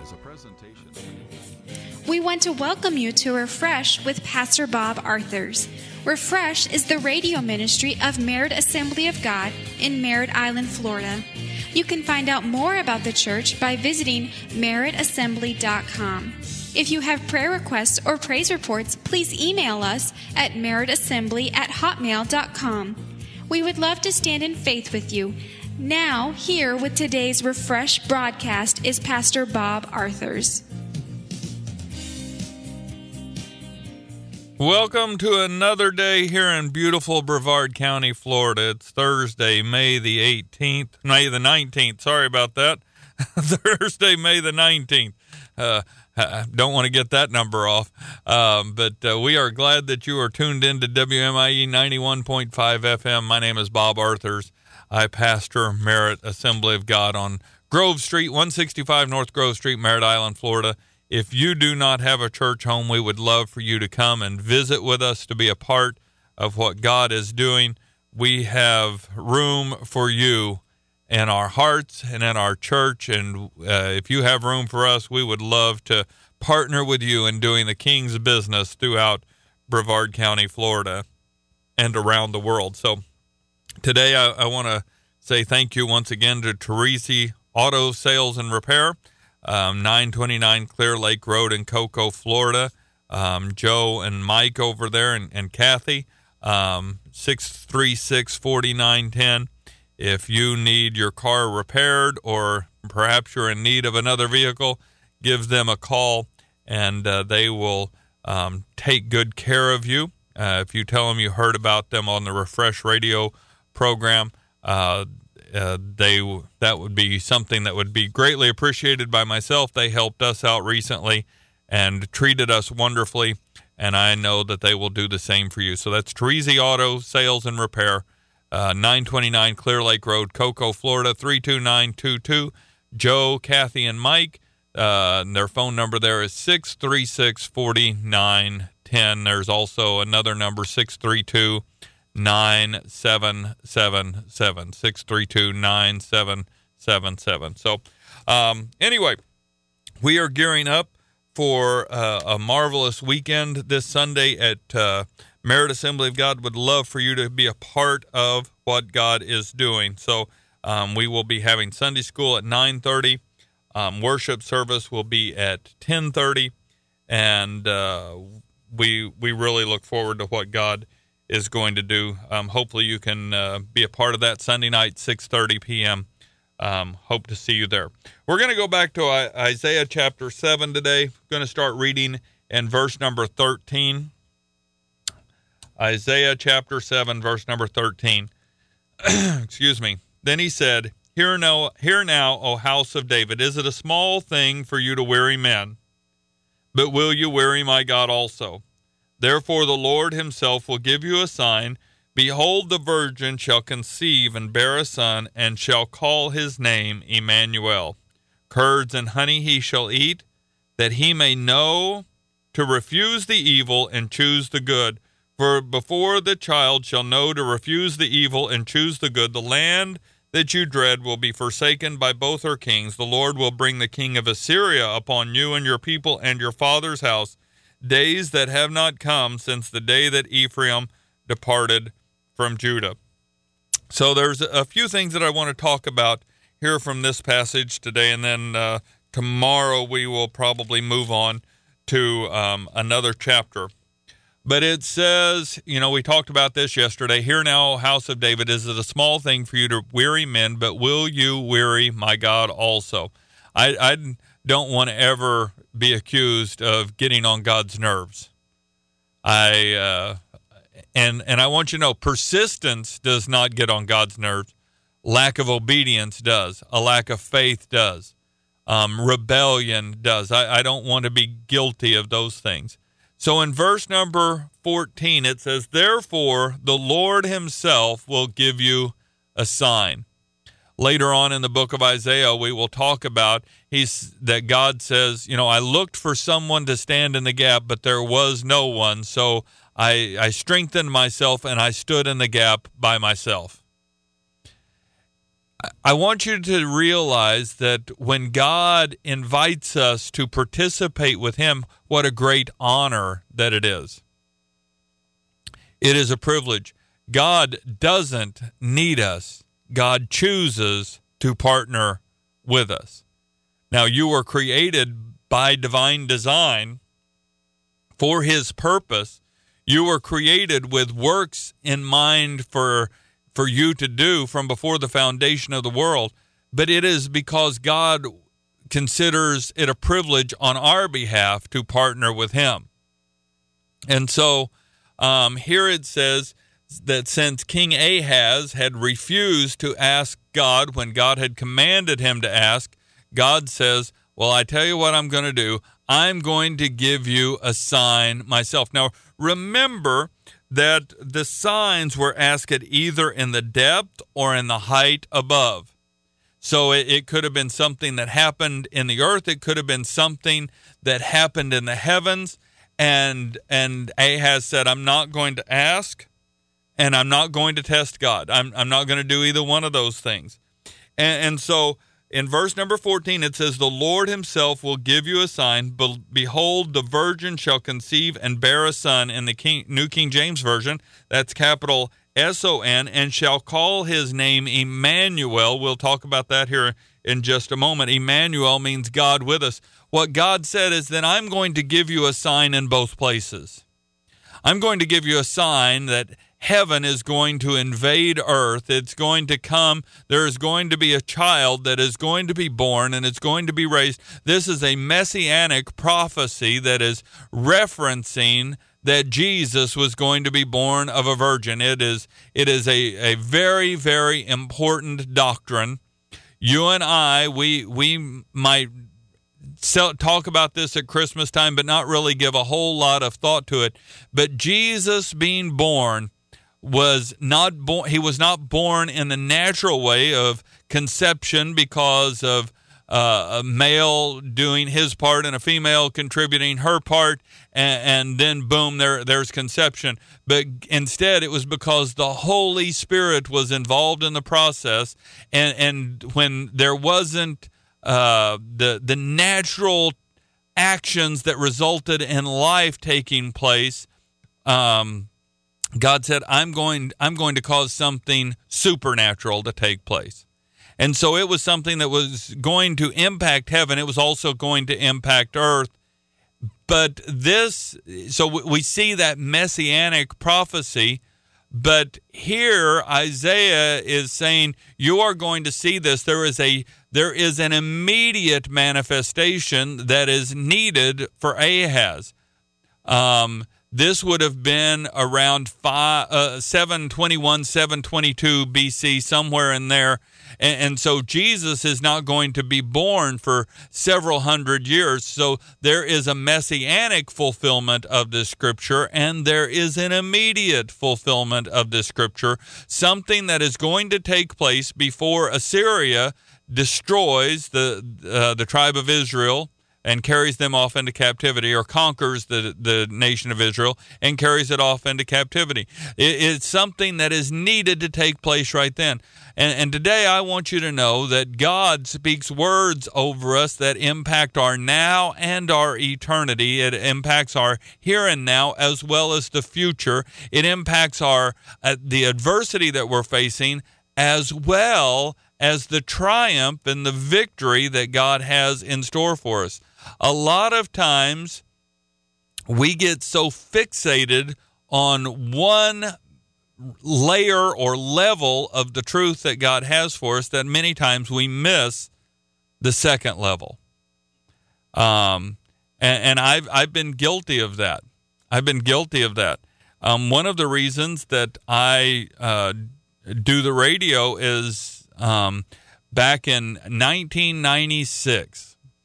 is a presentation. We want to welcome you to Refresh with Pastor Bob Arthurs. Refresh is the radio ministry of Merritt Assembly of God in Merritt Island, Florida. You can find out more about the church by visiting merrittassembly.com. If you have prayer requests or praise reports, please email us at merrittassembly@hotmail.com. We would love to stand in faith with you. Now, here with today's Refresh broadcast is Pastor Bob Arthurs. Welcome to another day here in beautiful Brevard County, Florida. It's Thursday, May the 19th. Sorry about that. Thursday, May the 19th. Don't want to get that number off. But we are glad that you are tuned in to WMIE 91.5 FM. My name is Bob Arthurs. I pastor Merritt Assembly of God on Grove Street, 165 North Grove Street, Merritt Island, Florida. If you do not have a church home, we would love for you to come and visit with us to be a part of what God is doing. We have room for you in our hearts and in our church, and if you have room for us, we would love to partner with you in doing the King's business throughout Brevard County, Florida, and around the world. So today I want to say thank you once again to Teresi Auto Sales and Repair, 929 Clear Lake Road in Cocoa, Florida. Joe and Mike over there and Kathy, 636-4910. If you need your car repaired or perhaps you're in need of another vehicle, give them a call and they will take good care of you. If you tell them you heard about them on the Refresh Radio program, that would be something that would be greatly appreciated by myself. They helped us out recently and treated us wonderfully, and I know that they will do the same for you. So that's Teresi Auto Sales and Repair, 929 Clear Lake Road, Cocoa, Florida, 32922. Joe, Kathy, and Mike, their phone number there is 636-4910. There's also another number, 632-9777, 632-9777. So anyway, we are gearing up for a marvelous weekend this Sunday at Merritt Assembly of God. Would love for you to be a part of what God is doing. So we will be having Sunday school at 9:30. Worship service will be at 10:30, and we really look forward to what God is going to do. Hopefully you can be a part of that Sunday night, 6:30 p.m. Hope to see you there. We're going to go back to Isaiah chapter 7 today. I'm going to start reading in verse number 13. Isaiah chapter 7, verse number 13. Excuse me. Then he said, Hear now, O house of David, is it a small thing for you to weary men? But will you weary my God also? Therefore the Lord himself will give you a sign. Behold, the virgin shall conceive and bear a son, and shall call his name Emmanuel. Curds and honey he shall eat, that he may know to refuse the evil and choose the good. For before the child shall know to refuse the evil and choose the good, the land that you dread will be forsaken by both her kings. The Lord will bring the king of Assyria upon you and your people and your father's house, days that have not come since the day that Ephraim departed from Judah. So there's a few things that I want to talk about here from this passage today, and then tomorrow we will probably move on to another chapter. But it says, we talked about this yesterday. Hear now, house of David, is it a small thing for you to weary men, but will you weary my God also? I don't want to ever be accused of getting on God's nerves. And I want you to know, persistence does not get on God's nerves. Lack of obedience does. A lack of faith does. Rebellion does. I don't want to be guilty of those things. So in verse number 14, it says, Therefore the Lord himself will give you a sign. Later on in the book of Isaiah, we will talk about that God says, I looked for someone to stand in the gap, but there was no one. So I strengthened myself and I stood in the gap by myself. I want you to realize that when God invites us to participate with him, what a great honor that it is. It is a privilege. God doesn't need us. God chooses to partner with us. Now, you were created by divine design for his purpose. You were created with works in mind for you to do from before the foundation of the world. But it is because God considers it a privilege on our behalf to partner with him. And so here it says that since King Ahaz had refused to ask God when God had commanded him to ask, God says, well, I tell you what I'm going to do. I'm going to give you a sign myself. Now, remember that the signs were asked either in the depth or in the height above. So it could have been something that happened in the earth. It could have been something that happened in the heavens. And Ahaz said, I'm not going to ask, and I'm not going to test God. I'm not going to do either one of those things. And so in verse number 14, it says, the Lord himself will give you a sign. Behold, the virgin shall conceive and bear a son, in the New King James Version. That's capital S-O-N, and shall call his name Emmanuel. We'll talk about that here in just a moment. Emmanuel means God with us. What God said is that I'm going to give you a sign in both places. I'm going to give you a sign that heaven is going to invade earth. It's going to come. There is going to be a child that is going to be born, and it's going to be raised. This is a messianic prophecy that is referencing that Jesus was going to be born of a virgin. It is a very, very important doctrine. You and I, we might talk about this at Christmas time, but not really give a whole lot of thought to it. But Jesus being born was not born. He was not born in the natural way of conception because of a male doing his part and a female contributing her part, and then boom, there's conception. But instead, it was because the Holy Spirit was involved in the process, and when there wasn't the natural actions that resulted in life taking place, God said, I'm going to cause something supernatural to take place. And so it was something that was going to impact heaven. It was also going to impact earth. But so we see that messianic prophecy. But here Isaiah is saying, you are going to see this. There is an immediate manifestation that is needed for Ahaz. This would have been around 721, 722 BC, somewhere in there. And so Jesus is not going to be born for several hundred years. So there is a messianic fulfillment of this scripture, and there is an immediate fulfillment of this scripture, something that is going to take place before Assyria destroys the tribe of Israel and carries them off into captivity, or conquers the nation of Israel and carries it off into captivity. It's something that is needed to take place right then. And today I want you to know that God speaks words over us that impact our now and our eternity. It impacts our here and now as well as the future. It impacts the adversity that we're facing as well as the triumph and the victory that God has in store for us. A lot of times we get so fixated on one layer or level of the truth that God has for us that many times we miss the second level. And I've been guilty of that. One of the reasons that I do the radio is back in 1996.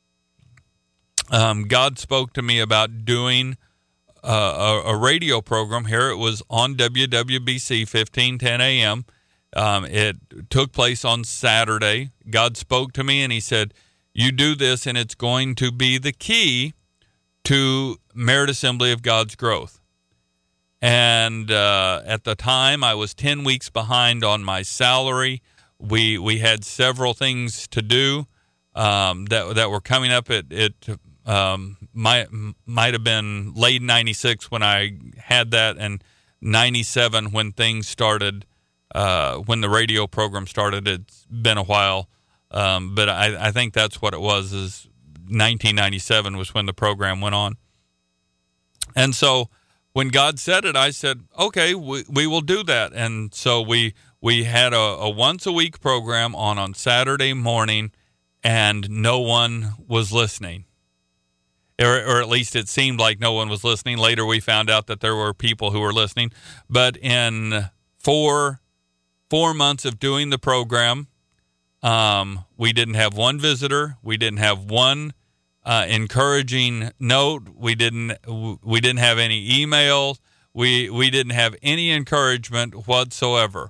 God spoke to me about doing a radio program here. It was on WWBC 1510 AM. It took place on Saturday. God spoke to me and he said, you do this and it's going to be the key to Merit Assembly of God's growth. And at the time, I was 10 weeks behind on my salary. we had several things to do that were coming up. It might have been late 96 when I had that, and 97 when things started, when the radio program started. It's been a while, but I think that's what it was, is 1997 was when the program went on. And so when God said it, I said, okay, we will do that. And so we had a once-a-week program on Saturday morning, and no one was listening. Or at least it seemed like no one was listening. Later we found out that there were people who were listening. But in four months of doing the program, we didn't have one visitor. We didn't have one encouraging note. We didn't have any emails. We didn't have any encouragement whatsoever.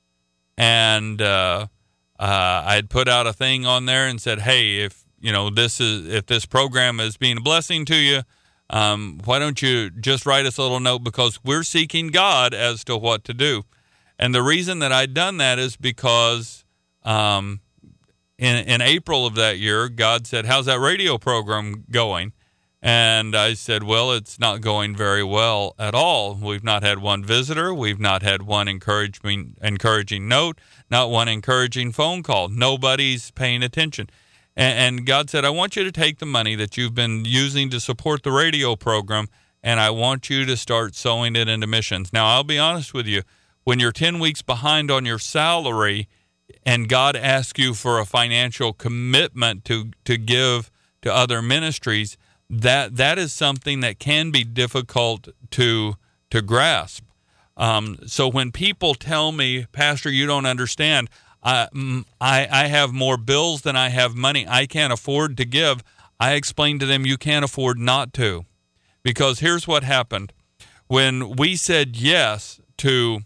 And I had put out a thing on there and said, hey, if this program is being a blessing to you, why don't you just write us a little note, because we're seeking God as to what to do. And the reason that I'd done that is because in April of that year, God said, how's that radio program going? And I said, well, it's not going very well at all. We've not had one visitor. We've not had one encouraging note, not one encouraging phone call. Nobody's paying attention. And God said, I want you to take the money that you've been using to support the radio program, and I want you to start sowing it into missions. Now, I'll be honest with you. When you're 10 weeks behind on your salary and God asks you for a financial commitment to give to other ministries, that is something that can be difficult to grasp. So when people tell me, Pastor, you don't understand, I have more bills than I have money, I can't afford to give, I explain to them, you can't afford not to. Because here's what happened. When we said yes to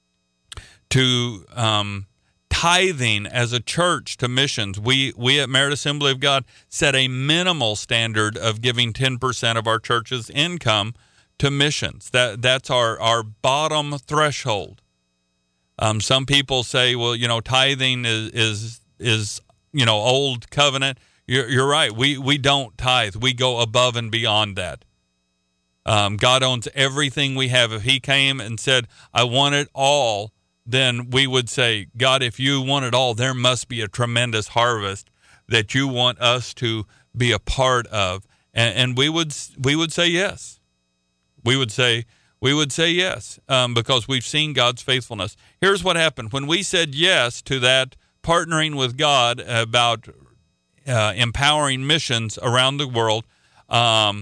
tithing as a church to missions, we at Merit Assembly of God set a minimal standard of giving 10% of our church's income to missions. That's our bottom threshold. Some people say, well, tithing is old covenant. You're right. We don't tithe. We go above and beyond that. God owns everything we have. If he came and said, I want it all, then we would say, God, if you want it all, there must be a tremendous harvest that you want us to be a part of. And we would say yes. We would say yes, because we've seen God's faithfulness. Here's what happened. When we said yes to that, partnering with God about empowering missions around the world, our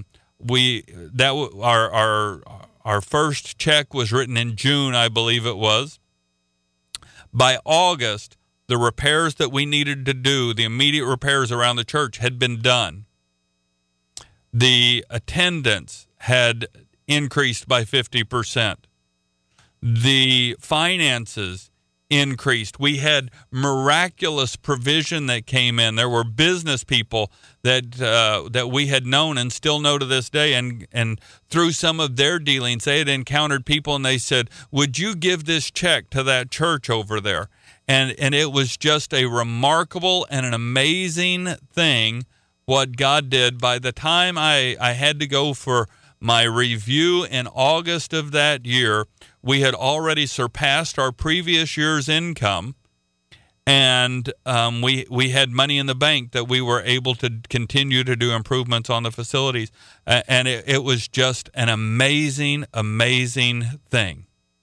first check was written in June, I believe it was. By August, the repairs that we needed to do, the immediate repairs around the church, had been done. The attendance had increased by 50%. The finances increased. We had miraculous provision that came in. There were business people that we had known and still know to this day, and through some of their dealings, they had encountered people and they said, would you give this check to that church over there? And it was just a remarkable and an amazing thing what God did. By the time I had to go for my review in August of that year, we had already surpassed our previous year's income, and we had money in the bank that we were able to continue to do improvements on the facilities. And it was just an amazing, amazing thing.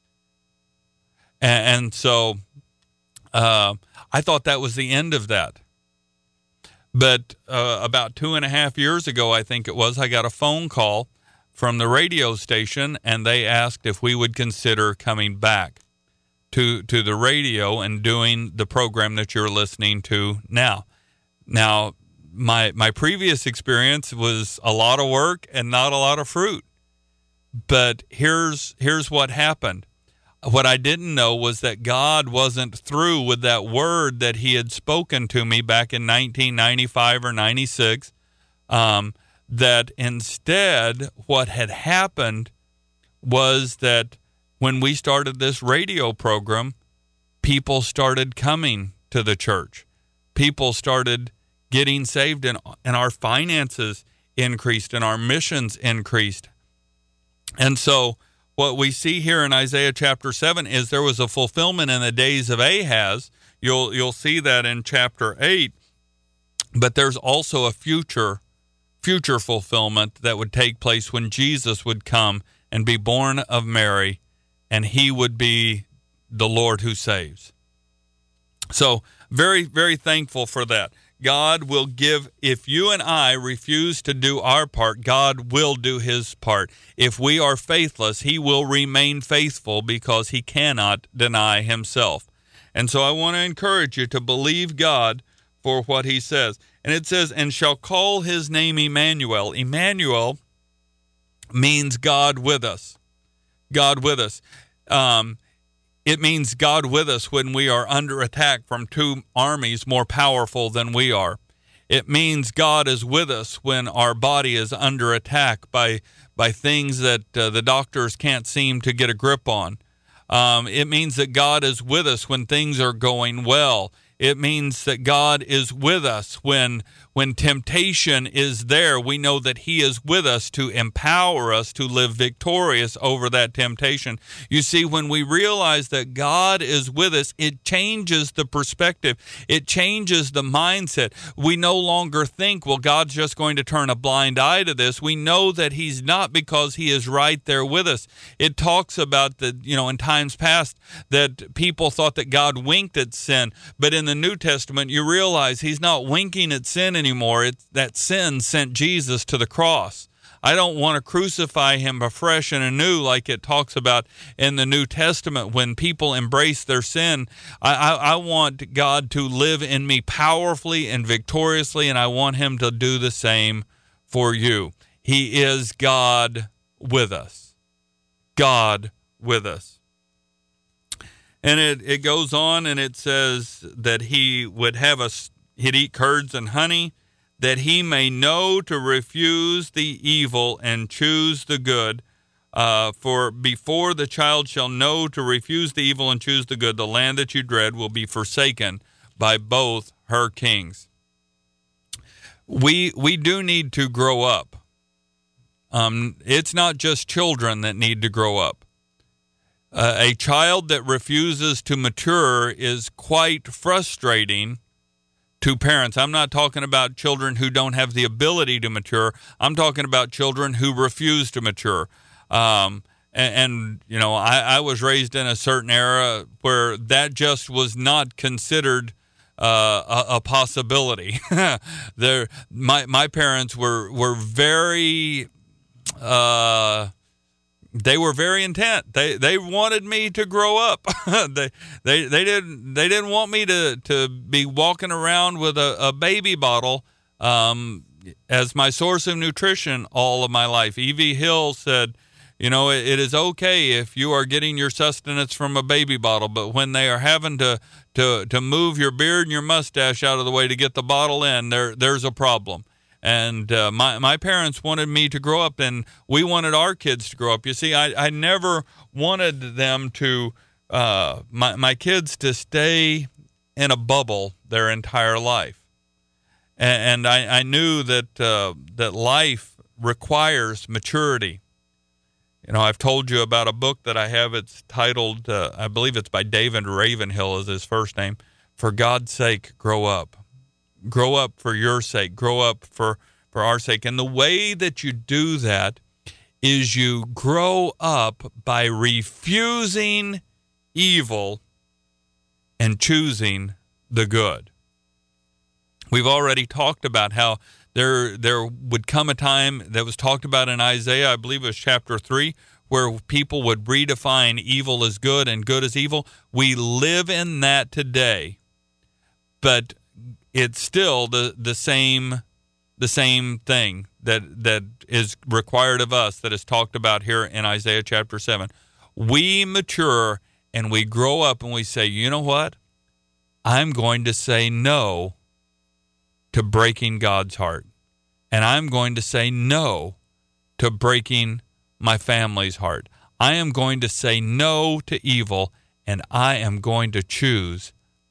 And so I thought that was the end of that. But about 2.5 years ago, I think it was, I got a phone call from the radio station, and they asked if we would consider coming back to the radio and doing the program that you're listening to now. Now, my previous experience was a lot of work and not a lot of fruit. But here's what happened. What I didn't know was that God wasn't through with that word that he had spoken to me back in 1995 or 96. That instead what had happened was that when we started this radio program, people started coming to the church. People started getting saved, and our finances increased, and our missions increased. And so what we see here in Isaiah chapter 7 is there was a fulfillment in the days of Ahaz. You'll see that in chapter 8. But there's also a future fulfillment that would take place when Jesus would come and be born of Mary, and he would be the Lord who saves. So very, very thankful for that. God will give, if you and I refuse to do our part, God will do his part. If we are faithless, he will remain faithful because he cannot deny himself. And so I want to encourage you to believe God for what he says. And it says, and shall call his name Emmanuel. Emmanuel means God with us. God with us. It means God with us when we are under attack from two armies more powerful than we are. It means God is with us when our body is under attack by things that the doctors can't seem to get a grip on. It means that God is with us when things are going well. It means that God is with us when temptation is there. We know that he is with us to empower us to live victorious over that temptation. You see, when we realize that God is with us, it changes the perspective. It changes the mindset. We no longer think, well, God's just going to turn a blind eye to this. We know that he's not, because he is right there with us. It talks about that, in times past that people thought that God winked at sin, but in the New Testament, you realize he's not winking at sin anymore. It's that sin sent Jesus to the cross. I don't want to crucify him afresh and anew like it talks about in the New Testament when people embrace their sin. I want God to live in me powerfully and victoriously, and I want him to do the same for you. He is God with us. God with us. And it goes on, and it says that he would have us, he'd eat curds and honey, that he may know to refuse the evil and choose the good. For before the child shall know to refuse the evil and choose the good, the land that you dread will be forsaken by both her kings. We do need to grow up. It's not just children that need to grow up. A child that refuses to mature is quite frustrating to parents. I'm not talking about children who don't have the ability to mature. I'm talking about children who refuse to mature. I was raised in a certain era where that just was not considered a possibility. My parents were very... They were very intent. They wanted me to grow up. they didn't want me to be walking around with a baby bottle as my source of nutrition all of my life. E.V. Hill said, it is okay if you are getting your sustenance from a baby bottle, but when they are having to move your beard and your mustache out of the way to get the bottle in, there's a problem. And my parents wanted me to grow up, and we wanted our kids to grow up. You see, I never wanted them to, my kids to stay in a bubble their entire life. And I knew that life requires maturity. I've told you about a book that I have. It's titled, I believe it's by David Ravenhill is his first name, For God's Sake, Grow Up. Grow up for your sake. Grow up for our sake. And the way that you do that is you grow up by refusing evil and choosing the good. We've already talked about how there would come a time that was talked about in Isaiah, I believe it was chapter 3, where people would redefine evil as good and good as evil. We live in that today, but it's still the same thing that is required of us that is talked about here in Isaiah chapter 7. We mature and we grow up and we say, you know what? I'm going to say no to breaking God's heart. And I'm going to say no to breaking my family's heart. I am going to say no to evil, and I am going to choose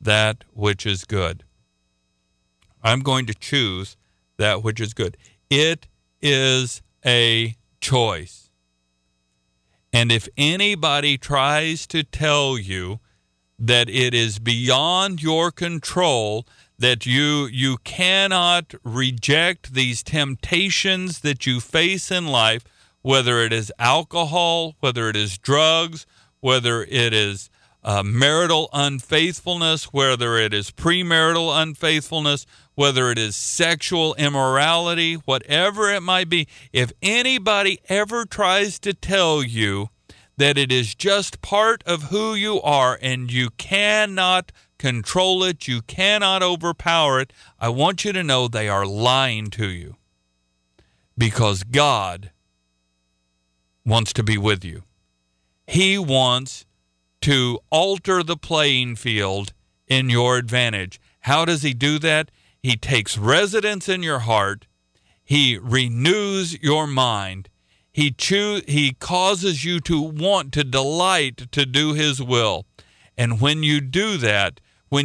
that which is good. I'm going to choose that which is good. It is a choice. And if anybody tries to tell you that it is beyond your control, that you cannot reject these temptations that you face in life, whether it is alcohol, whether it is drugs, whether it is marital unfaithfulness, whether it is premarital unfaithfulness, whether it is sexual immorality, whatever it might be, if anybody ever tries to tell you that it is just part of who you are and you cannot control it, you cannot overpower it, I want you to know they are lying to you, because God wants to be with you. He wants to alter the playing field in your advantage. How does he do that? He takes residence in your heart. He renews your mind. He causes you to want to delight to do his will. And when you do that,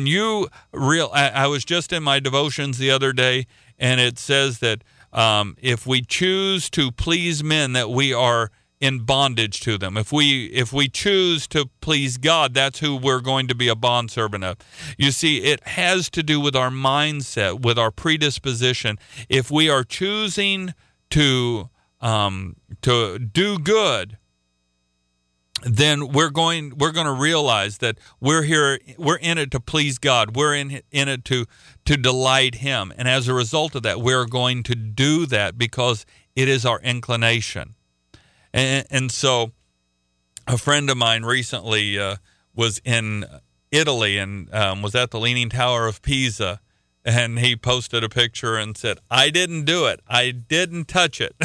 I was just in my devotions the other day, and it says that if we choose to please men, that we are in bondage to them. If we choose to please God, that's who we're going to be a bondservant of. You see, it has to do with our mindset, with our predisposition. If we are choosing to do good, then we're going to realize that we're in it to please God. We're in it to delight him. And as a result of that, we're going to do that because it is our inclination. And so a friend of mine recently was in Italy and was at the Leaning Tower of Pisa, and he posted a picture and said, "I didn't do it. I didn't touch it."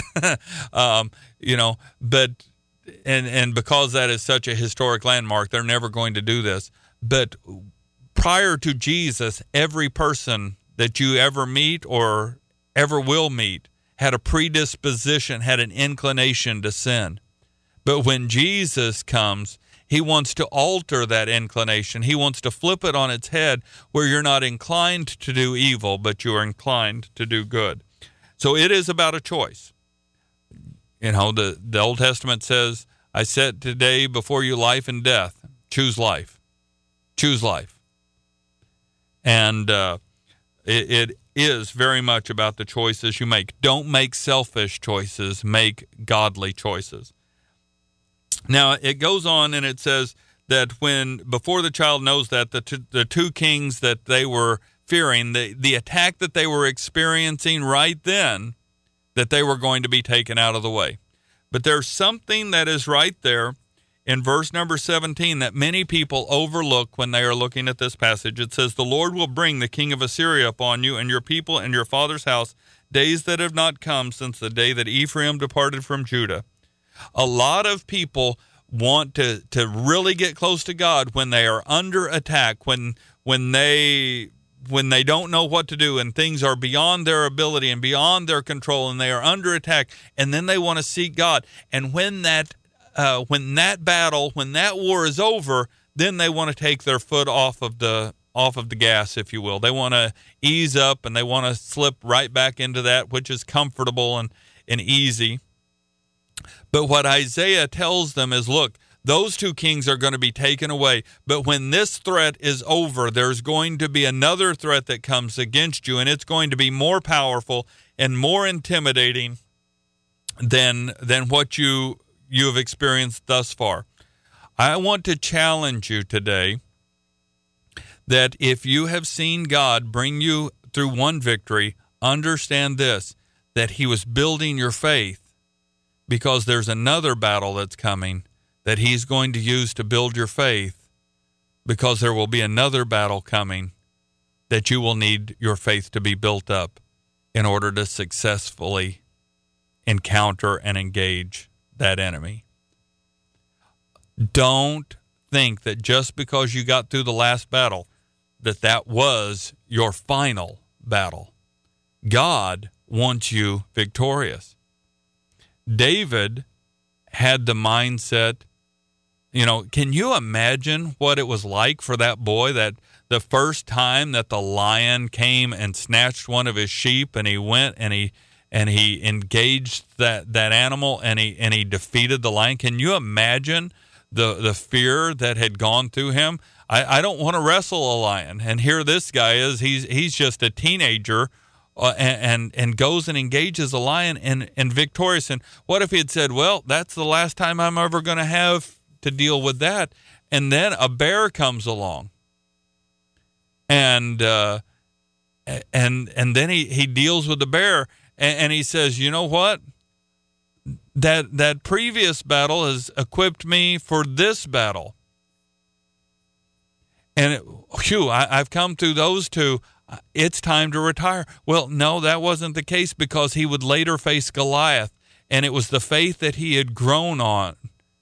But and because that is such a historic landmark, they're never going to do this. But prior to Jesus, every person that you ever meet or ever will meet had a predisposition, had an inclination to sin. But when Jesus comes, he wants to alter that inclination. He wants to flip it on its head, where you're not inclined to do evil, but you are inclined to do good. So it is about a choice. The Old Testament says, "I set today before you life and death. Choose life. Choose life." And it is very much about the choices you make. Don't make selfish choices. Make godly choices. Now, it goes on and it says that before the child knows that, the two kings that they were fearing, the attack that they were experiencing right then, that they were going to be taken out of the way. But there's something that is right there in verse number 17 that many people overlook when they are looking at this passage. It says, "The Lord will bring the king of Assyria upon you and your people and your father's house, days that have not come since the day that Ephraim departed from Judah." A lot of people want to really get close to God when they are under attack, when they don't know what to do and things are beyond their ability and beyond their control and they are under attack, and then they want to seek God. And when that war is over, then they want to take their foot off of the gas, if you will. They want to ease up and they want to slip right back into that which is comfortable and easy. But what Isaiah tells them is, look, those two kings are going to be taken away. But when this threat is over, there's going to be another threat that comes against you, and it's going to be more powerful and more intimidating than what you have experienced thus far. I want to challenge you today that if you have seen God bring you through one victory, understand this, that he was building your faith, because there's another battle that's coming that he's going to use to build your faith, because there will be another battle coming that you will need your faith to be built up in order to successfully encounter and engage that enemy. Don't think that just because you got through the last battle, that was your final battle. God wants you victorious. David had the mindset can you imagine what it was like for that boy, that the first time that the lion came and snatched one of his sheep, and he went and he engaged that animal, and he defeated the lion? Can you imagine the fear that had gone through him? I don't want to wrestle a lion. And here this guy is, he's just a teenager, and goes and engages a lion and victorious. And what if he had said, well, that's the last time I'm ever going to have to deal with that? And then a bear comes along, and then he deals with the bear, and he says, you know what? That previous battle has equipped me for this battle. And I've come through those two. It's time to retire. Well, no, that wasn't the case, because he would later face Goliath, and it was the faith that he had grown on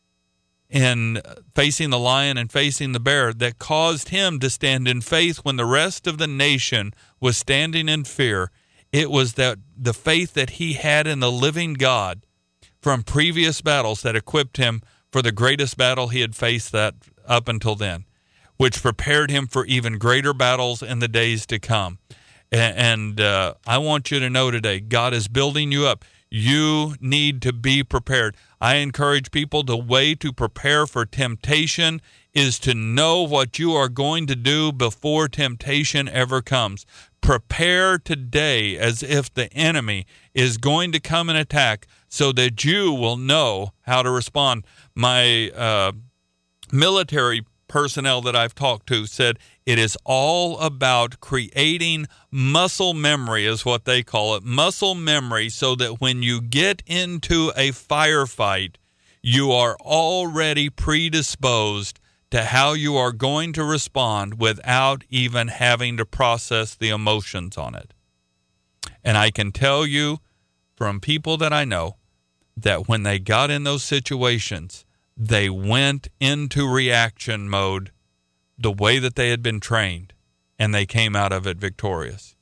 in facing the lion and facing the bear that caused him to stand in faith when the rest of the nation was standing in fear. It was that the faith that he had in the living God from previous battles that equipped him for the greatest battle he had faced that up until then, which prepared him for even greater battles in the days to come. And I want you to know today, God is building you up. You need to be prepared. I encourage people, the way to prepare for temptation is to know what you are going to do before temptation ever comes. Prepare today as if the enemy is going to come and attack, so that you will know how to respond. My military personnel that I've talked to said it is all about creating muscle memory, is what they call it, muscle memory, so that when you get into a firefight, you are already predisposed to how you are going to respond without even having to process the emotions on it. And I can tell you from people that I know that when they got in those situations, they went into reaction mode the way that they had been trained, and they came out of it victorious.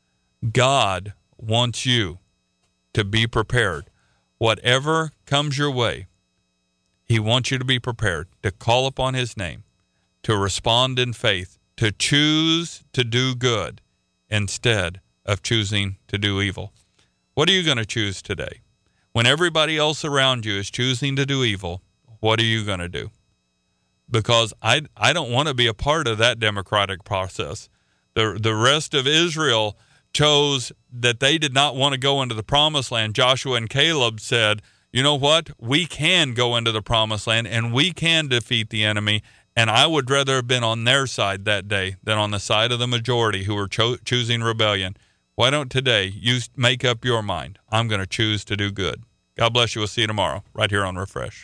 God wants you to be prepared. Whatever comes your way, he wants you to be prepared to call upon his name, to respond in faith, to choose to do good instead of choosing to do evil. What are you going to choose today? When everybody else around you is choosing to do evil, what are you going to do? Because I don't want to be a part of that democratic process. The rest of Israel chose that they did not want to go into the promised land. Joshua and Caleb said, you know what? We can go into the promised land, and we can defeat the enemy, and I would rather have been on their side that day than on the side of the majority who were choosing rebellion. Why don't today you make up your mind? I'm going to choose to do good. God bless you. We'll see you tomorrow right here on Refresh.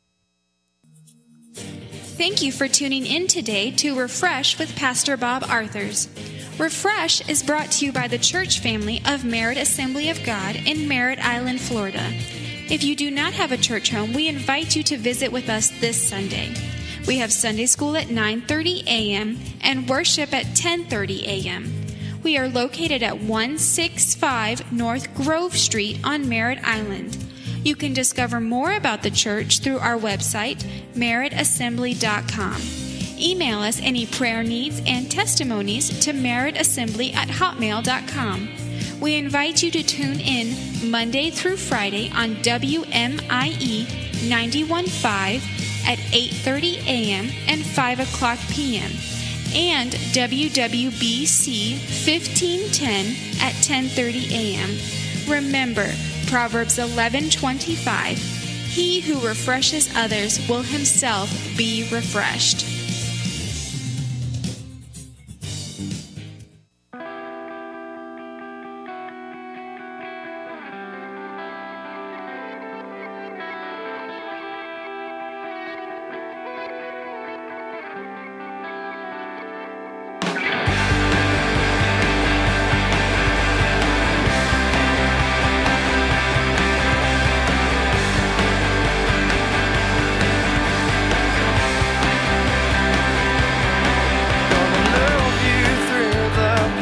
Thank you for tuning in today to Refresh with Pastor Bob Arthurs. Refresh is brought to you by the church family of Merritt Assembly of God in Merritt Island, Florida. If you do not have a church home, we invite you to visit with us this Sunday. We have Sunday school at 9:30 a.m. and worship at 10:30 a.m. We are located at 165 North Grove Street on Merritt Island. You can discover more about the church through our website, merrittassembly.com. Email us any prayer needs and testimonies to merrittassembly@hotmail.com. We invite you to tune in Monday through Friday on WMIE 91.5 at 8:30 a.m. and 5 o'clock p.m. and WWBC 1510 at 10:30 a.m. Remember, Proverbs 11:25, he who refreshes others will himself be refreshed.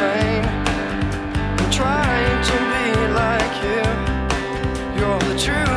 Trying to be like you, you're the truth.